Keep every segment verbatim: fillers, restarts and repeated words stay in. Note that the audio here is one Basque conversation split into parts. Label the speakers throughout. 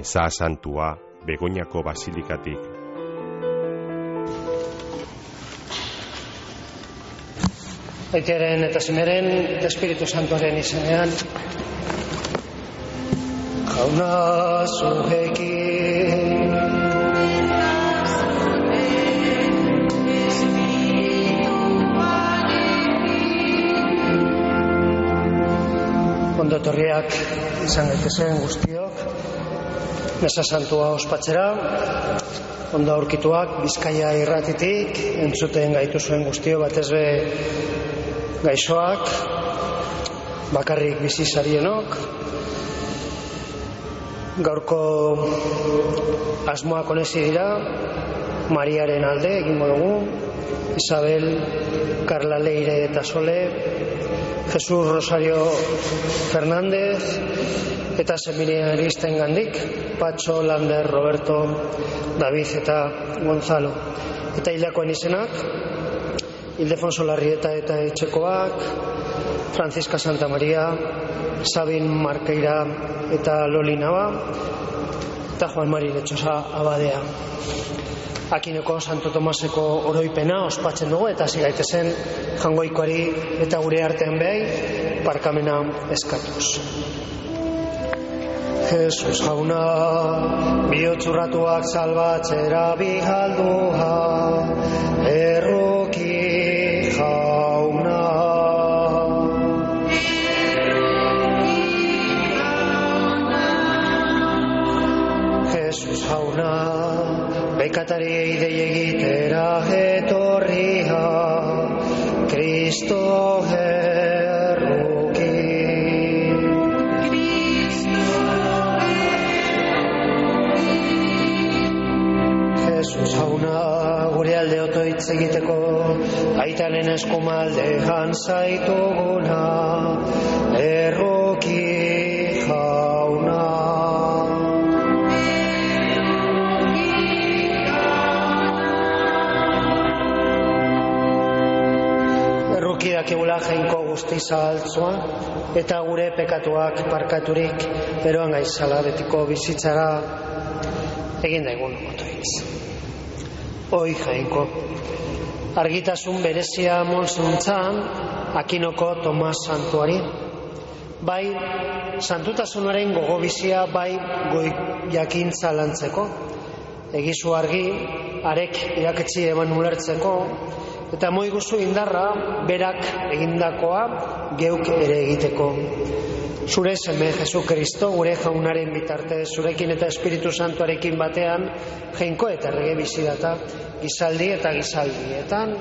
Speaker 1: Meza Santua Begoñako Basilikatik.
Speaker 2: Aitaren eta Semeren eta Espiritu Santuaren izenean. Jauna zurekin. Ondo etorriak izan gaitezen guztiok Meza Santua ospatzera. Ondo aurkituak Bizkaia irratitik entzuten gaituzuen guztio, batez be gaixoak, bakarrik bizi zarienok. Gaurko asmoak onezi dira, Mariaren alde egingo dugu, Isabel, Carla Leire eta Sole, Jesus Rosario Fernández eta seminaristen gandik, Patxo, Lander, Roberto, David eta Gonzalo. Eta hildakoen izenak, Ildefonso Larrieta eta Etxekoak, Francisca Santa Maria, Sabin Markeira eta Loli Nava, eta Juan Mari Lechosa Abadea. Akineko Santo Tomaseko oroipena ospatzen dugu eta hasi gaitezen Jangoikoari eta gure artean behai barkamena eskatuz. Jesus jauna, bihotzurratuak salbatzera bihaldua, erroki jauna. Jesus jauna, bekatariei dei egitera etorria, Kristo erroki. Jesus jauna, gure alde otoitz egiteko, aitaren eskumaldean zaituguna, erroki jauna. Erroki dakigula jainko guztiza altzua, eta gure pekatuak parkaturik, eroan gaizala betiko bizitzara egin daigun otoitz. Oi jainko, argitasun berezia monzuntzan Akinoko Tomas Santuari. Bai, santutasunaren gogobizia, bai goi jakintza lantzeko. Egizu argi, arek iraketsi eman ulertzeko, eta moi guzu indarra, berak egindakoa geuk ere egiteko. Zure seme Jesu Kristo, gure jaunaren bitarte, zurekin eta Espiritu Santuarekin batean, jainko eta errege bizidata, gizaldi eta gizaldietan.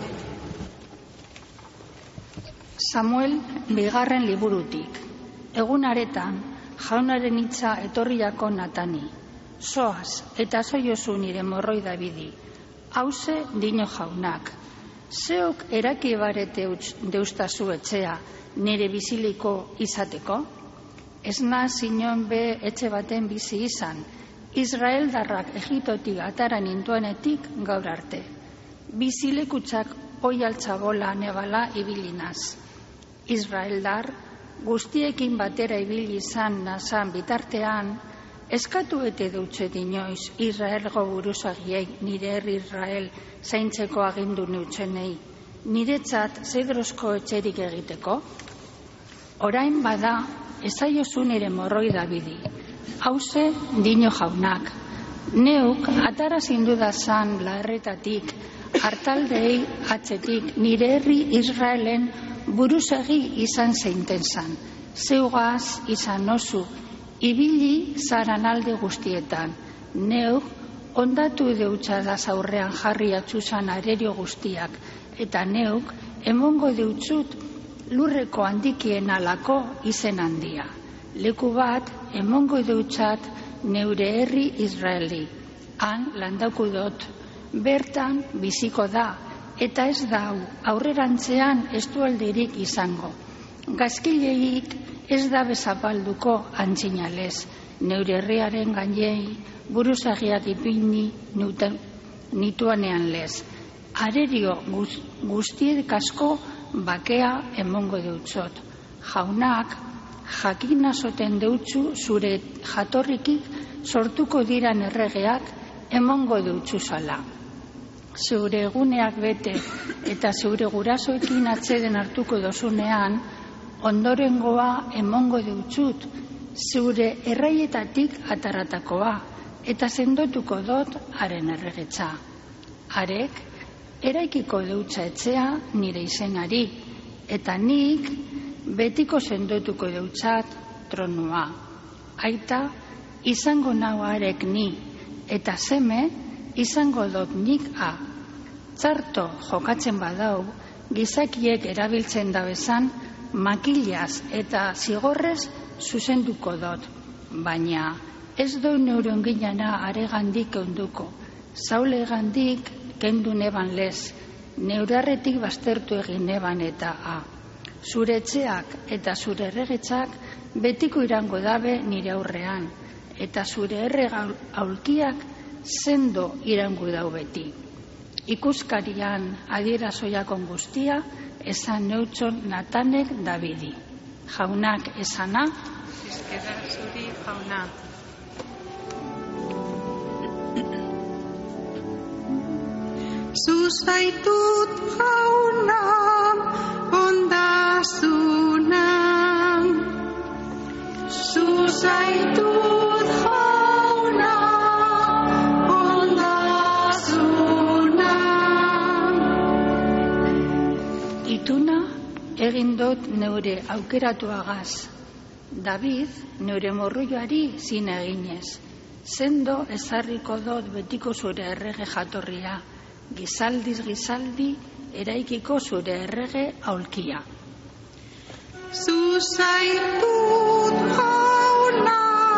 Speaker 3: Samuel bigarren liburutik. Egun aretan, jaunaren hitza etorriako Natani. Zoaz, eta zoiozu nire morroi Dabidi. Hauze dino jaunak. Zeok eraki barete deustazu etxea, nire biziliko izateko? Ez naz inon be etxe baten bizi izan, Israel darrak Egiptotik atara nintuenetik gaur arte. Bizilekutsak oi altzabola nebala ibilinaz. Israel dar, guztiekin batera ibili izan nazan bitartean, eskatu ete dutxe dinoiz Israelgo buruzagiei nire herri Israel zaintzeko agindu neutzenei, niretzat zedrozko etxerik egiteko? Orain bada, ezaiozu nire morroi Dabidi. Hauze dino jaunak. Neuk atara zindudazan laerretatik, hartaldei atzetik nire herri Israelen buruzagi izan zeinten zan. Zeugaz izan oso, ibili zaran alde guztietan. Neuk ondatu deutxadaz aurrean jarri atxuzan arerio guztiak, eta neuk emongo deutxut lurreko handikien alako izen handia. Leku bat emongo deutxat neure herri Israeli. Han landauku dut, bertan biziko da, eta ez da aurrerantzean ez dualderik izango. Gazkileik ez da bezapalduko antzinalez, neure herriaren gainei buruzagiak ipini nituanean lez. Arerio guztiek asko bakea emongo deutzot. Jaunak jakina soten deutzu zure jatorrikik sortuko diran erregeak emongo deutzu zala. Zure eguneak bete eta zure gurasoekin atzeden hartuko dozunean, ondorengoa emongo deutzut, zure erraietatik ataratakoa, eta sendotuko dot haren erregetza. Harek, eraikiko deutza etxea nire izenari, eta nik betiko sendotuko deutzat tronua. Aita, izango nau harek ni, eta seme, izango dot nik a. Txarto jokatzen badau, gizakiek erabiltzen dabezan, makilaz eta zigorrez zuzenduko dot, baina ez do neure onginana aregandik eunduko, zaule gandik kendu neban lez, neurarretik baztertu egin neban eta a. Zure etxeak eta zure erregetzak betiko irango dabe nire aurrean, eta zure errega aulkiak sendo irango dau beti. Ikuskarian adierazoiakon guztia esan neutxon Natanek Davidi. Jaunak esana,
Speaker 4: Eskeda zuri jauna. Zuzaitut jauna, ondasuna. Zuzaitut jauna, ondasuna.
Speaker 3: Ituna egin dut neure aukeratuagaz. David neure morroioari zine eginez. Sendo ezarriko dut betiko zure errege jatorria. Gizaldiz gizaldi eraikiko zure errege aulkia.
Speaker 4: Zuzaitut jauna,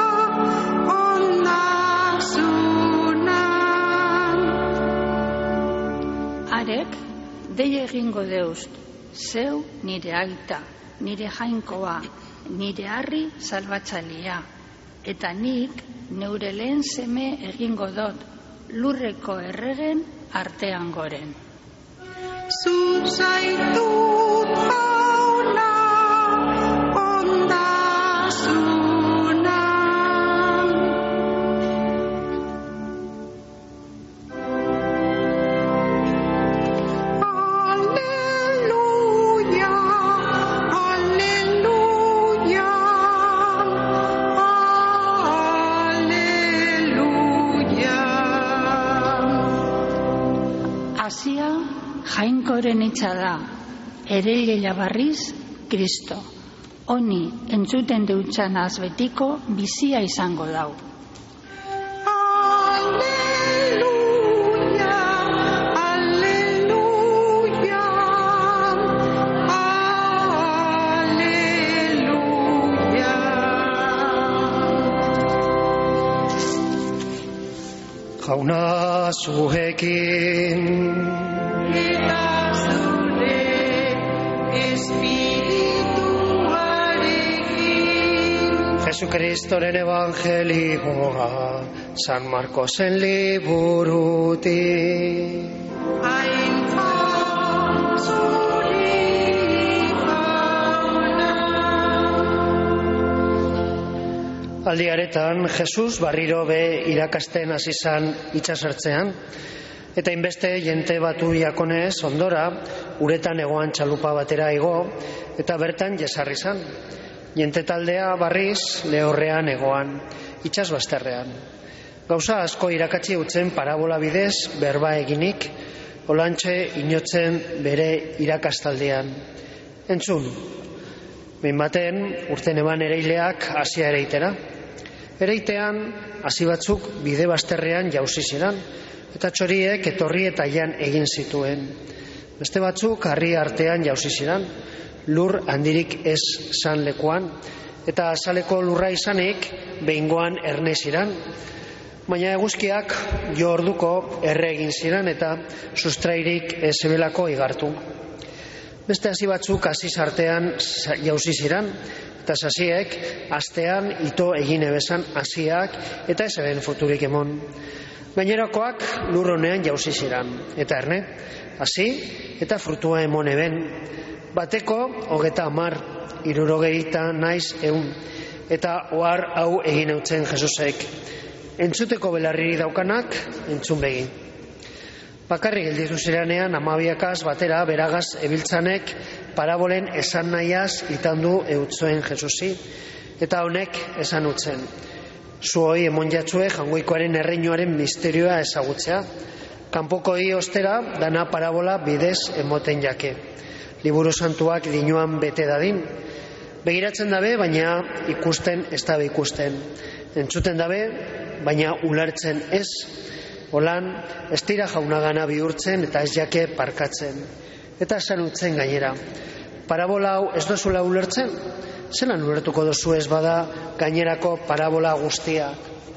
Speaker 4: ondasuna.
Speaker 3: Harek, dei egingo deust, zeu nire aita, nire jainkoa, nire harri salbatzailea, eta nik neure lehen seme egingo dot, lurreko erregen artean goren.
Speaker 4: Zuzaitut jauna, ondasuna. Alleluia, alleluia, alleluia.
Speaker 3: Hasia jainkoren hitza da, ereile barriz Kristo. Honi entzuten deutxan azbetiko bizia izango dau.
Speaker 4: Alleluia, alleluia, alleluia.
Speaker 2: Jauna zuekin,
Speaker 4: Eta zure espirituarekin.
Speaker 2: Jesukristoren evangelioa, San Marcosen liburutik.
Speaker 4: Aintza zuri jauna.
Speaker 2: Aldiaretan, Jesus barriro be irakasten hasi zan itsasertzean, eta inbeste jente batu jakonez ondora, uretan egoan txalupa batera igo, eta bertan jesarri zan. Jente taldea barriz lehorrean egoan, itsas bazterrean. Gauza asko irakatsi utzen parabola bidez berba eginik, olantxe inotzen bere irakastaldean. Entzun, behin baten urten eban ereileak hasia ereitera. Ereitean, hasi batzuk bide bazterrean jauzi ziren, eta txoriek etorri eta jan egin zituen. Beste batzuk harri artean jauzi ziren, lur handirik ez zan lekuan, eta azaleko lurra izanik behingoan erne ziren. Baina eguzkiak jo orduko erre egin ziren eta sustrairik ez ebelako igartu. Beste hasi batzuk hasiz artean jauzi ziren, eta sasiek astean ito egin ebezan hasiak eta ez eben futurik emon. Gainerakoak lur honean jauzi ziran, eta erne, hasi eta frutua emon eben. Bateko hogeta hamar, hirurogeita naiz ehun, eta ohar hau egin eutzen Jesusek. Entzuteko belarriri daukanak, entzun begi. Bakarrik gelditu ziranean hamabiakaz batera beragaz ebiltzanek parabolen esan nahiaz itandu eutzuen Jesusi, eta honek esan utzen. Zuoi emon jatzue jangoikoaren erreinuaren misterioa ezagutzea. Kanpokoi ostera dana parabola bidez emoten jake. Liburu santuak dinuan bete dadin. Begiratzen dabe, baina ikusten ez dabe ikusten. Entzuten dabe, baina ulertzen ez. Holan, ez dira jaunagana bihurtzen eta ez jake parkatzen. Eta esan utzen gainera. Parabola hau ez dozula ulertzen? Zelan ulertuko dozu ez bada gainerako parabola guztiak?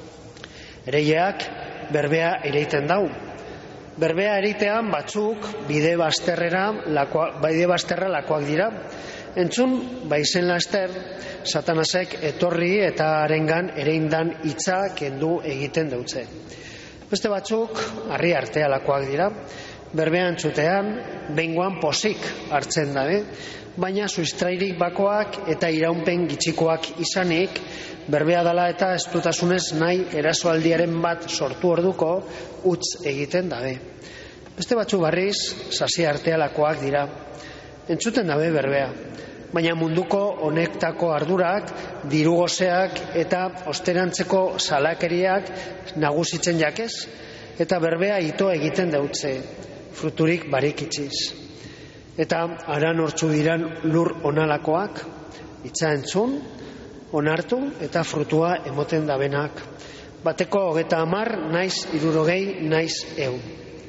Speaker 2: Ereileak berbea ereiten dau. Berbea eritean batzuk bide bazterrera lakoa, bide bazterra lakoak dira. Entzun, baizen laster, Satanasek etorri eta harengan ereindan hitza kendu egiten dautze. Beste batzuk harri artea lakoak dira. Berbea entzutean, behingoan posik hartzen dabe, baina sustrairik bakoak eta iraunpen gitxikoak izanik, berbea dala eta estutasunez nahi erasoaldiaren bat sortu orduko utz egiten dabe. Beste batzu barriz, sasi artealakoak dira. Entzuten dabe berbea, baina munduko honektako ardurak, dirugozeak eta osterantzeko salakeriak nagusitzen jakez, eta berbea ito egiten dautze, fruturik barik itxiz. Eta aran hortzu diran lur onalakoak, hitza entzun, onartu eta frutua emoten dabenak. Bateko hogeta hamar, naiz hirurogei, naiz ehun.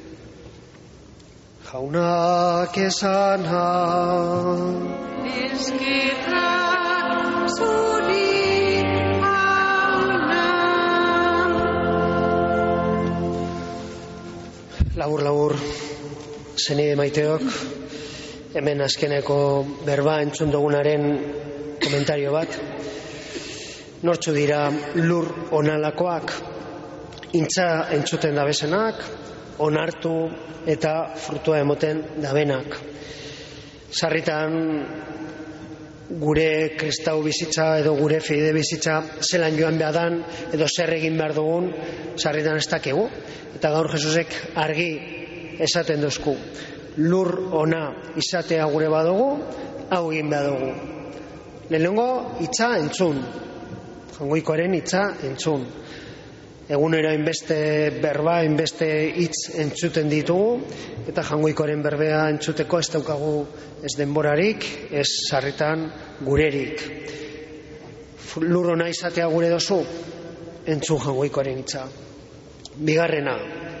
Speaker 2: Jaunak esan ha.
Speaker 4: Dizkitrak zuri hauna.
Speaker 2: Labur, labur, zenide maiteok, hemen azkeneko berba entzun dugunaren komentario bat. Nortzu dira lur onalakoak, intza entzuten dabezenak, onartu eta frutua emoten dabenak. Sarritan gure kristau bizitza edo gure fide bizitza zelan joan behadan edo zer egin behar dugun, sarritan ez dakigu. Eta gaur Jesusek argi esaten duzku. Lur ona izatea gure badugu, hau egin behar dugu. Lehenengo hitza entzun. Jangoikoaren hitza entzun. Egunero inbeste berba, inbeste hitz entzuten ditugu, eta jangoikoaren berbea entzuteko ez daukagu ez denborarik, ez sarritan gurerik. Lur ona izatea gure dozu, entzun jangoikoaren hitza. Bigarrena,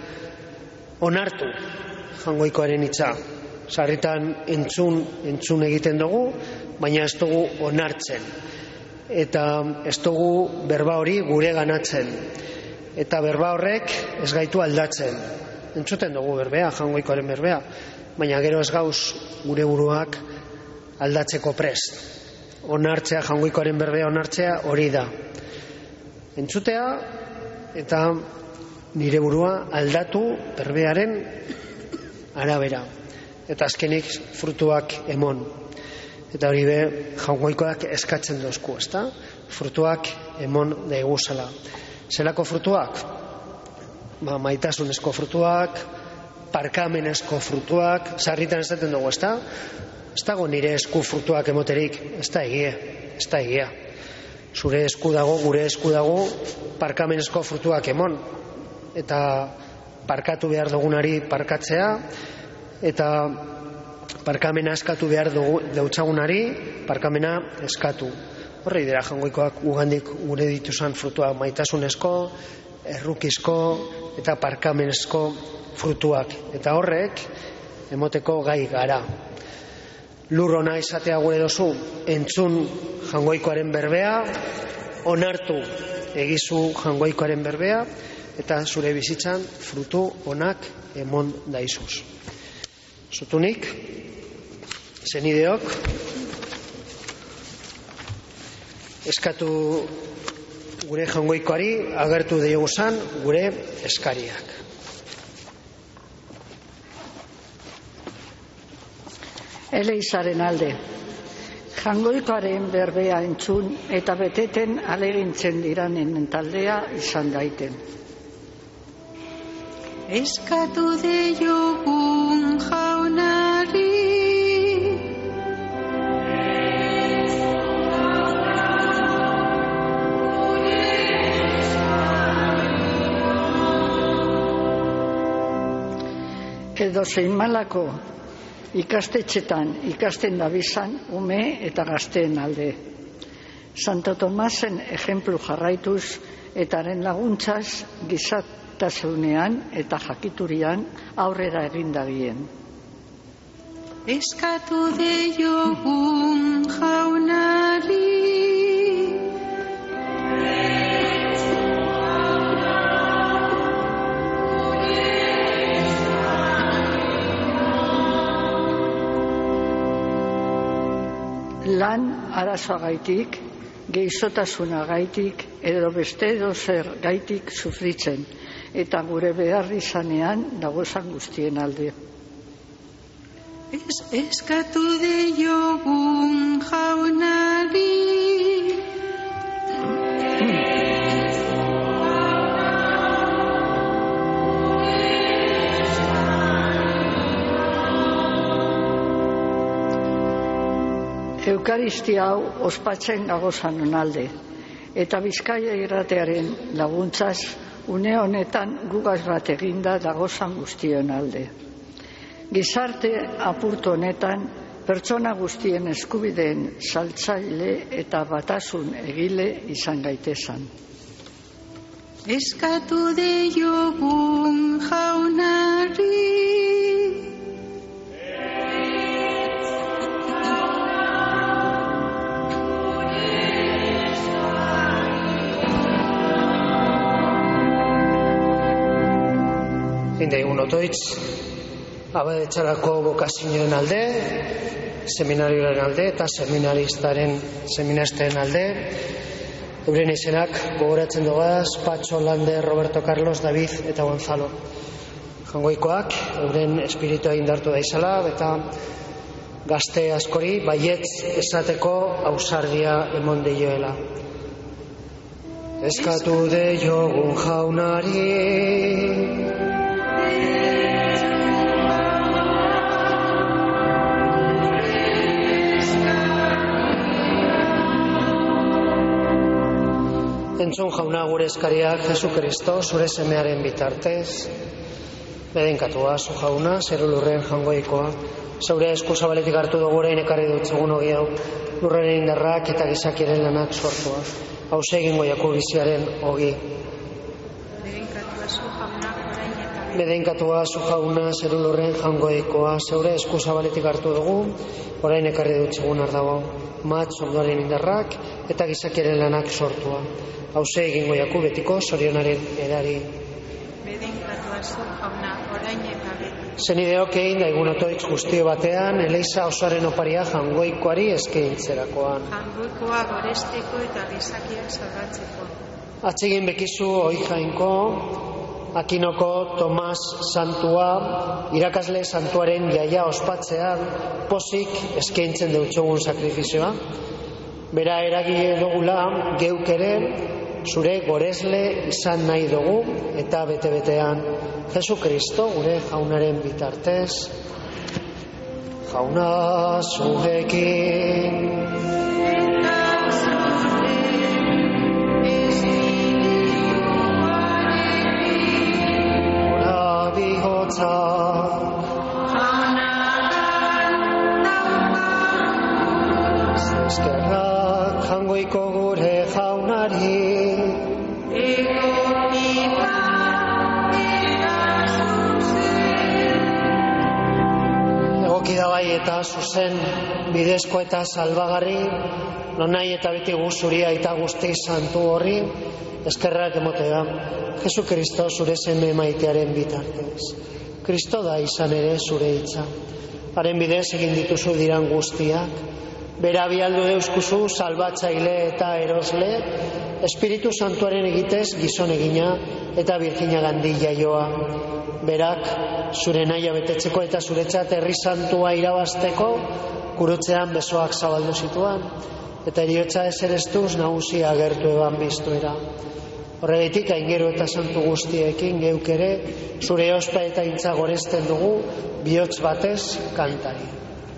Speaker 2: onartu jangoikoaren hitza. Sarritan entzun, entzun egiten dugu, baina ez dugu onartzen. Eta ez dugu berba hori gure ganatzen. Eta berba horrek ez gaitu aldatzen. Entzuten dugu berbea, jangoikoaren berbea, baina gero ez gauz gure buruak aldatzeko prest. Onartzea, jangoikoaren berbea onartzea hori da. Entzutea eta nire burua aldatu berbearen arabera. Eta azkenik frutuak emon. Eta hori be, jangoikoak eskatzen dozku, ezta? Frutuak emon daiguzala. Zelako frutuak? Ba, maitasunezko frutuak, parkamenezko frutuak, sarritan ez daten dugu, ezta? Ez dago nire esku frutuak emoterik, ez da egia, ez da egia. Zure esku dago, gure esku dago, parkamenezko frutuak emon. Eta parkatu behar dugunari parkatzea, eta parkamena eskatu behar dugu dautzagunari, parkamena eskatu. Horri dira jangoikoak ugandik gure dituzan frutuak, maitasunezko, errukizko eta parkamenezko frutuak. Eta horrek emoteko gai gara. Lur ona izatea gure dozu, entzun jangoikoaren berbea, onartu egizu jangoikoaren berbea, eta zure bizitzan frutu onak emon daizuz. Zutunik, zenideok, eskatu gure jangoikoari agertu dioguzan gure eskariak.
Speaker 5: Eleizaren alde, jangoikoaren berbea entzun eta beteten alegintzen diranen taldea izan daiten.
Speaker 4: Eskatu diogun jaunari,
Speaker 5: edo zein malako ikastetxetan ikasten dabizan ume eta gazteen alde. Santo Tomasen ejemplu jarraituz eta haren laguntzaz gizatasunean eta jakiturian aurrera egin dagien.
Speaker 4: eskatu diogun jaunari,
Speaker 5: lan arazoagaitik, geizotasunagaitik edo beste edo zer gaitik sufritzen eta gure behar izanean dagozan guztien alde.
Speaker 4: es, eskatu diogun jaunari,
Speaker 5: Eukaristia hau ospatzen gagozan alde, eta Bizkaia irratearen laguntzaz une honetan gugaz bat eginda dagozan guztion alde. Gizarte apurtu honetan pertsona guztien eskubideen saltzaile eta batasun egile izan gaitezan.
Speaker 4: eskatu diogun jaunari,
Speaker 2: Indaigun otoitz, abadetxarako bokazioen alde, seminarioaren alde eta seminaristaren, seminaristen alde, euren izenak gogoratzen dugaz, Patxo, Lander, Roberto Carlos, David eta Gonzalo. Jangoikoak, euren espiritua indartu daizala, eta gazte askori baietz esateko ausardia emon deioela. Eskatu diogun jaunari, entzun jauna gure eskariak Jesu Kristo zure semearen bitartez, bedenkatua zu jauna, zeru lurren jangoikoa, zeure esku zabaletik hartu dugu orain ekarri dut segun hogi hau, lurren indarrak eta gizakiaren lanak sortua, hauze egingo jaku biziaren hogi. Bedenkatua zu jauna, zeru lurren jangoikoa, zeure esku zabaletik hartu dugu, orain ekarri dut segun ardago, mat zondoaren indarrak eta gizakiaren lanak sortua. Hauze egingo jaku betiko zorionaren edari.
Speaker 4: bedenkatua zu jauna, orain eta beti.
Speaker 2: Zenideok egin daigun otoitz guztio batean, Eleiza osoaren oparia jangoikoari eskaintzerakoan.
Speaker 4: Jangoikoa goresteko eta gizakiak salbatzeko.
Speaker 2: Atsegin bekizu hoi jainko, Akinoko Tomas Santua, irakasle santuaren jaia ospatzean, pozik eskaintzen deutxogun sakrifizioa. Bera eragile dugula geuk ere zure goresle izan nahi dugu eta bete-betean Jesu Kristo gure jaunaren bitartez. Jauna zurekin. Ora bihotza. Eskerrak jangoiko gure jaunari, egoki da bai eta zuzen bidezko eta salbagarri, nonai eta beti guzuria eta guzti santu horri, eskerrak emotea, Jesu Kristo zure seme maitearen bitartez. Kristo da izan ere zure hitza, haren bidez egin dituzu diran guztiak, bera bialdu deuskuzu salbatzaile eta erosle, Espiritu Santuaren egitez gizon egina eta Birjina gandi jaioa. Berak, zure nahia betetzeko eta zuretzat herri santua irabazteko, gurutzean besoak zabaldu zituan, eta eriotza eserestuz nagusia agertu eban biztuera. Horregatik aingeru eta santu guztiekin geuk ere, zure ospa eta intza goresten dugu, bihotz batez kantari.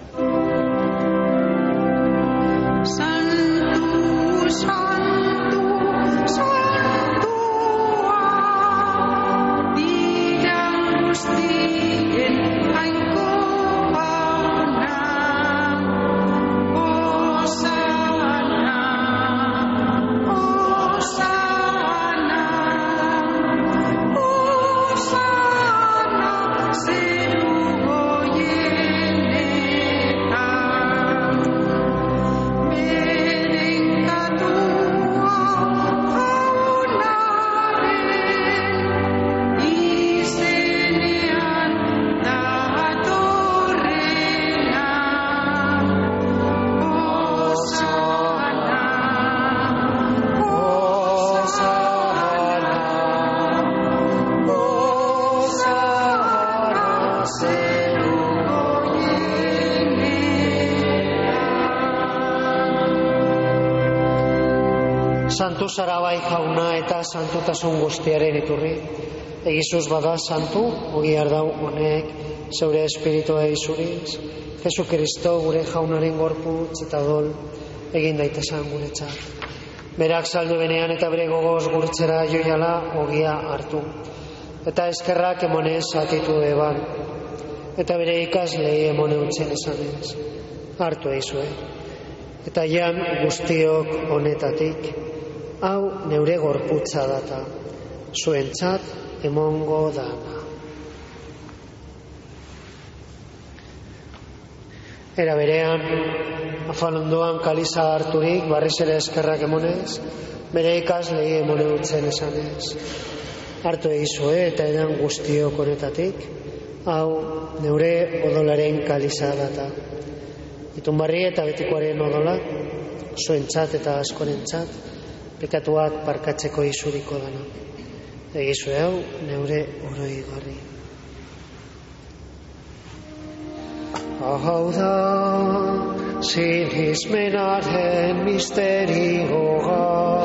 Speaker 2: Santu zara bai jauna eta santutasun guztiaren iturri. Egizuz bada santu, ogi ardau honek, zeure espiritua izuriz, Jesu Kristo gure jaunaren gorputz eta dol egin daitezan guretzat. Berak saldu benean eta bere gogoz gurtzera joiala ogia hartu. Eta eskerrak emonez atitu eban. Eta bere ikaslei emone utzen esanez. Hartu eizue. Eta jan guztiok honetatik, hau neure gorputza data, zuentzat emongo dana. Era berean, afal ondoan kaliza harturik, barriz ere eskerrak emonez, bere ikaslei emone utzen esanez. Hartu egizue eta edan guztiok honetatik, hau neure odolaren kaliza data. Itunbarri eta betikoaren odola, zuentzat eta askorentzat, pekatuak parkatzeko izuriko dana. Egizue hau neure oroigarri. Hau da sinismenaren misterioa,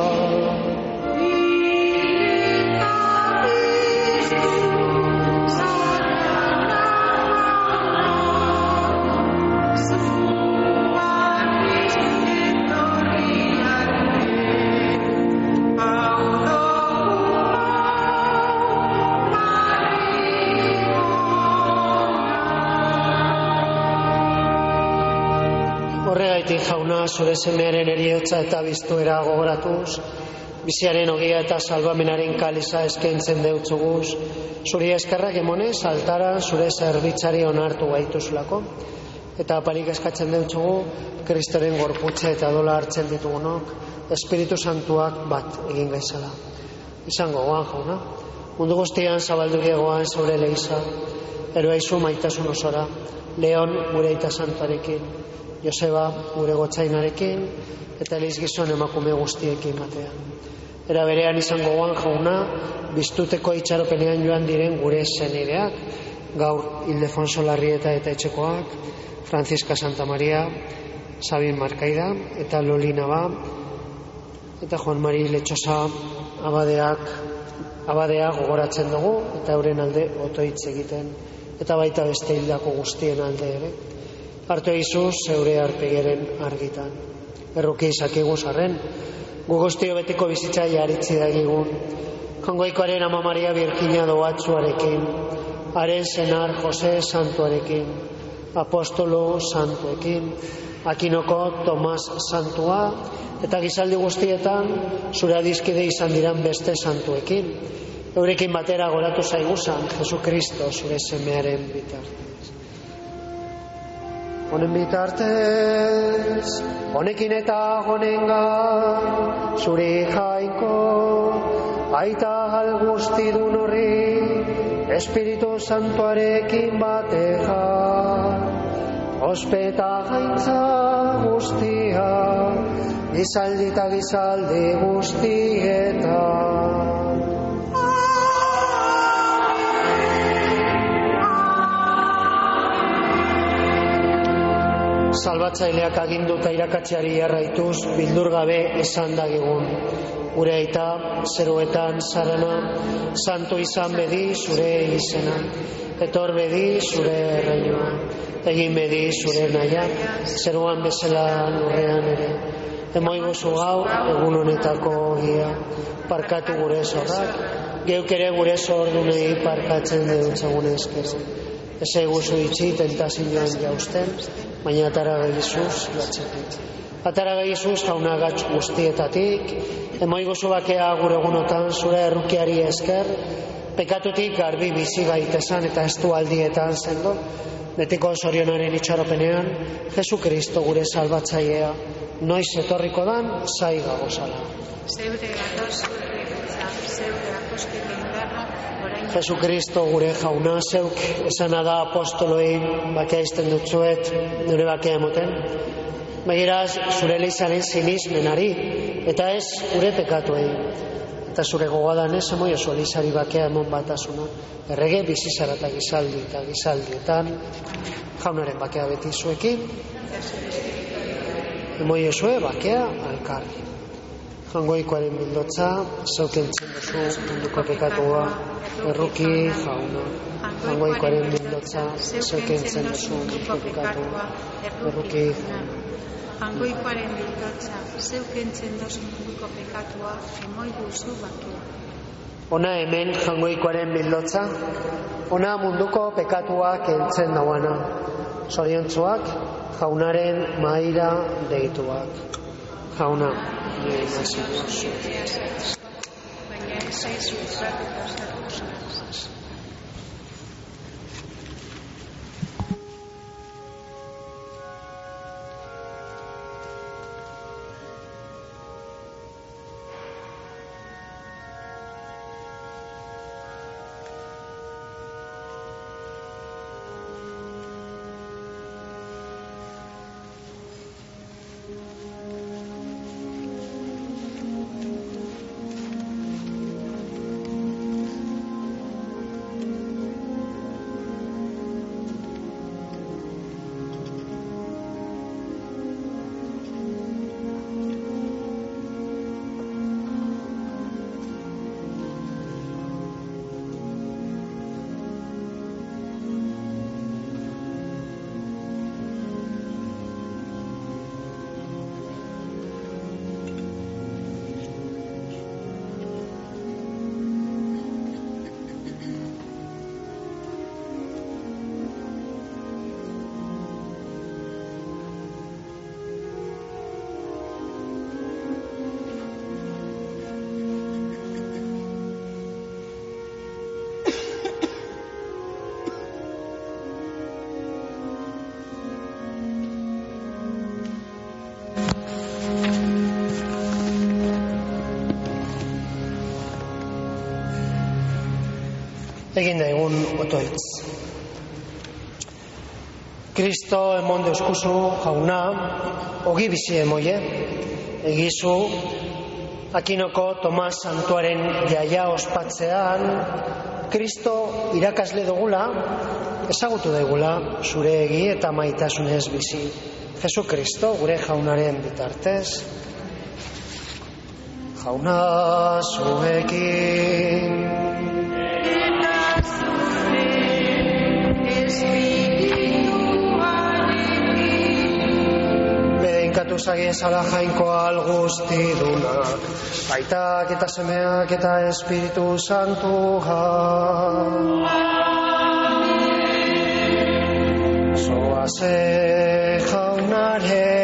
Speaker 2: jauna zure semearen eriotza eta biztuera gogoratuz, biziaren ogia eta salbamenaren kaliza eskaintzen deutzuguz, zuri eskerrak emonez altara zure zerbitzari onartu gaituzulako, eta aparik eskatzen deutzugu Kristoren gorputza eta dola hartzen ditugunok, Espiritu Santuak bat egin gaizala. Izango goan jauna, mundu guztian zabalduriegoan zure leiza, eroaizu maitasun osora, Leon gure aita santuarekin, Joseba gure gotzainarekin eta Eliz gizon emakume guztiekin batean. Era berean izango goan jauna, biztuteko itxaropenean joan diren gure zenideak, gaur Ildefonso Larrieta eta etxekoak, Franziska Santa Maria, Sabin Markaida eta Lolina ba, eta Juan Mari Letxosa abadeak, abadea gogoratzen dugu eta euren alde otoitz egiten, eta baita beste hildako guztien alde ere. Hartu egizu zeure arpegeren argitan. Erruki izakigu zarren, gu guztio betiko bizitza jaritzi dagigun. Kongoikoaren Ama Maria Birjina doatzuarekin, haren senar Jose Santuarekin, apostolo Santuekin, Akinoko Tomas Santua, eta gizaldi guztietan zure adizkide izan diran beste santuekin. Eurekin batera goratu zaiguzan, Jesu Kristo zure semearen bitartez. Honen bitartez, honekin eta honengan, zuri jainko, aita guztidun horri, Espiritu Santuarekin bateja, ospeta gaintza guztia, gizaldi eta gizaldi guztietan. Salbatzaileak agindu eta irakatzeari jarraituz, bildur gabe esan dagigun. Gure aita, zeruetan zarana, santo izan bedi zure izena. Etor bedi zure erreinua. Egin bedi zure naia, zeruan bezala lurrean ere. Emoiguzu gaur, egun honetako gia. Parkatu gure zorrak, geuk ere gure zordunei parkatzen dedutzagun eskero. Ez eguzu itxi tentazioan jausten, baina atara gehizuz latzetik. Atara gehizuz jaunagatz guztietatik, emoiguzu bakea gure egunotan zure errukiari esker, pekatutik garbi bizi gaitesan eta estu aldietan zendo, betiko zorionaren itxaropenean, Jesu Kristo gure salbatzailea, noiz etorriko dan, zai gagozala.
Speaker 4: Zeure gatoz, zeure apostile indarra,
Speaker 2: Jesu Kristo gure jauna, zeuk esana da apostoloi bakea izten dutzuet, nire bakea emoten. Begiraz, zure leizaren sinismenari, eta ez gure pekatuei. Eta zure gogoadan ez emoi oso leizari bakea emon batasuna. Errege bizizara eta gizaldi eta gizaldietan, jaunaren bakea beti zuekin, emoi osue bakea alkarri. Jangoikoaren bildotza, zeukentzen duzu munduko pekatua, erruki jauna. Jangoikoaren bildotza, zeukentzen duzu munduko pekatua, erruki jauna.
Speaker 4: Jangoikoaren bildotza, zeukentzen duzu munduko pekatua, emoi guzu bakea.
Speaker 2: Ona hemen jangoikoaren bildotza, ona munduko pekatua kentzen dauana. Zoriontzuak, jaunaren maira deituak. Jauna, nire nazioz.
Speaker 4: Baina ez zaizu izateko zerruzaz.
Speaker 2: Egin da egun otoitz. Kristo emon deuskuzu jauna, ogi bizi emoie, egizu, Akinoko Tomas Santuaren jaia ospatzean, Kristo irakasle dugula, ezagutu daigula, zure egi eta maitasunez bizi. Jesu Kristo gure jaunaren bitartez, jauna zuekin. Bedeinkatu zagiezala jainko alguztidunak, aitak eta semeak eta Espiritu Santua. Zoaze jaunare